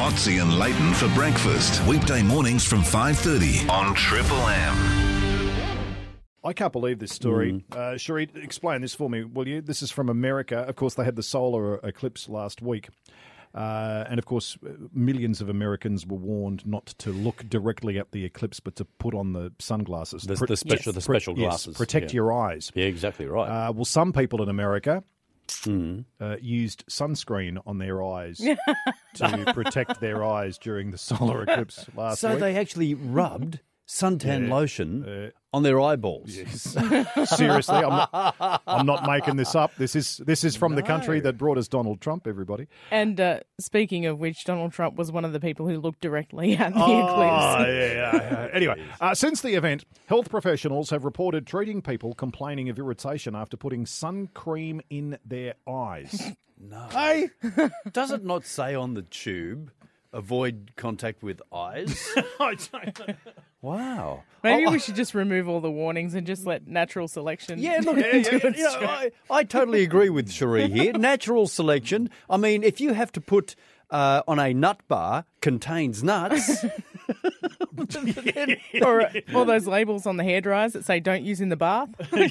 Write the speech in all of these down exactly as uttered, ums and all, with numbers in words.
Potsy and Leighton for breakfast. Weekday mornings from five thirty on Triple M. I can't believe this story. Mm. Uh, Cherie, explain this for me, will you? This is from America. Of course, they had the solar eclipse last week. Uh, and, of course, millions of Americans were warned not to look directly at the eclipse, but to put on the sunglasses. The, Pro- the special, yes. the special Pro- glasses. Yes, protect yeah. your eyes. Yeah, exactly right. Uh, well, some people in America mm. uh, used sunscreen on their eyes to protect their eyes during the solar eclipse last so week. they actually rubbed suntan Yeah. lotion Uh, on their eyeballs. Yes. Seriously, I'm not, I'm not making this up. This is this is from the country that brought us Donald Trump, everybody. And uh, speaking of which, Donald Trump was one of the people who looked directly at the Oh, eclipse. yeah, yeah, yeah. Anyway, uh, since the event, health professionals have reported treating people complaining of irritation after putting sun cream in their eyes. No. Hey, does it not say on the tube, avoid contact with eyes? I don't know. Wow. Maybe Oh, we should just remove all the warnings and just let natural selection. Yeah, look, do yeah, yeah, its you know, job. I, I totally agree with Cherie here. Natural selection. I mean, if you have to put uh, on a nut bar contains nuts. Or uh, all those labels on the hairdryers that say "Don't use in the bath."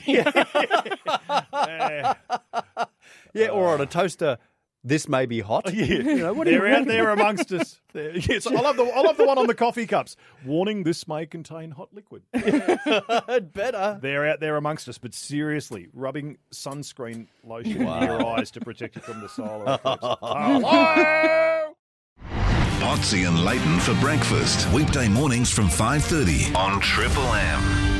Yeah, or on a toaster, this may be hot. Yeah. You know, what do you They're out reckon? there amongst us. They're- Yes, I love the I love the one on the coffee cups. Warning: this may contain hot liquid. Better. They're out there amongst us, but seriously, rubbing sunscreen lotion in your eyes to protect you from the solar eclipse. Hello! Potsy and Leighton for breakfast. Weekday mornings from five thirty on Triple M.